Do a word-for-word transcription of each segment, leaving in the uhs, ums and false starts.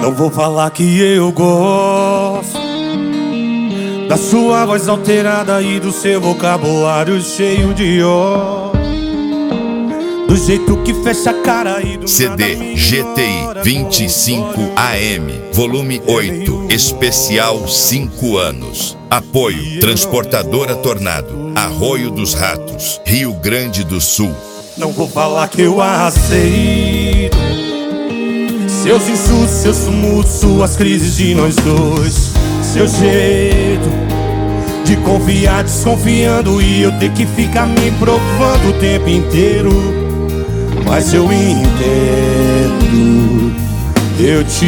Não vou falar que eu gosto da sua voz alterada e do seu vocabulário cheio de ó, do jeito que fecha a cara e do C D G T I vinte e cinco A M, volume oito, especial cinco anos. Apoio Transportadora Tornado, Arroio dos Ratos, Rio Grande do Sul. Não vou falar que eu aceito seus insultos, seus tumultos, suas crises de nós dois, seu jeito de confiar desconfiando e eu ter que ficar me provando o tempo inteiro. Mas eu entendo, eu te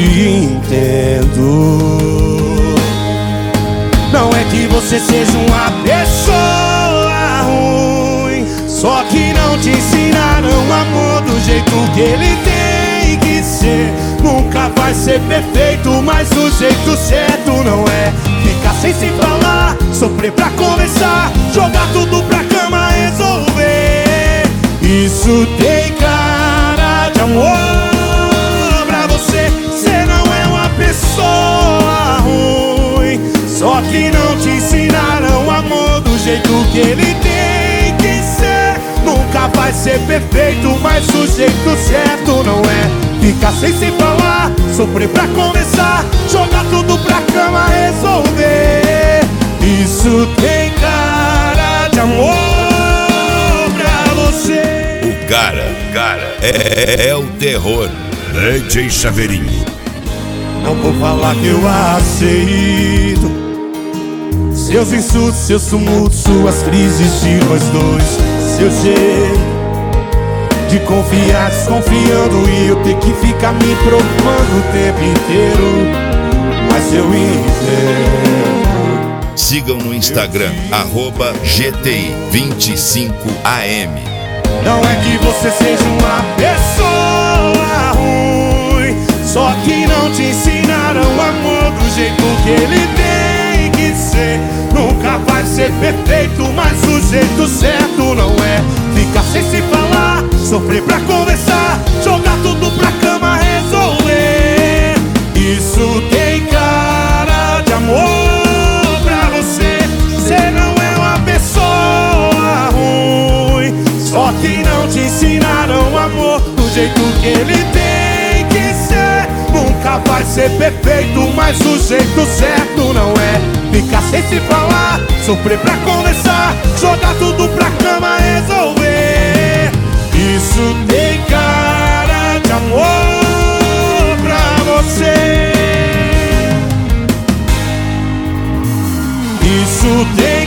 entendo. Não é que você seja uma pessoa ruim, só que não te ensinaram o amor do jeito que ele tem que ser. Nunca vai ser perfeito, mas do jeito certo não é. Ficar sem se falar, sofrer pra conversar, jogar tudo pra cama, resolver. Isso tem cara de amor pra você. Cê não é uma pessoa ruim, só que não te ensinaram o amor do jeito que ele tem que ser. Nunca vai ser perfeito, mas do jeito certo não é. Ficar sem se falar, sofrer pra conversar, jogar tudo pra cama, resolver. Isso tem cara de amor pra você. O cara, cara, é, é o terror. D J Chaveirinho. Não vou falar que eu aceito seus insultos, seus tumultos, suas crises de nós dois, seu jeito de confiar desconfiando e eu ter que ficar me provando o tempo inteiro. Mas eu entendo. Sigam no Instagram, arroba G T I vinte e cinco A M. Não é que você seja uma pessoa ruim, só que não te ensinaram o amor do jeito que ele tem que ser. Nunca vai ser perfeito, mas o jeito certo não é. Ficar sem se falar, sofrer pra conversar, jogar tudo pra cama, resolver. Isso tem cara de amor pra você. Cê não é uma pessoa ruim, só que não te ensinaram o amor do jeito que ele tem que ser. Nunca vai ser perfeito, mas o jeito certo não é. Ficar sem se falar, sofrer pra conversar, jogar tudo pra cama, resolver. Isso tem cara de amor pra você. Isso tem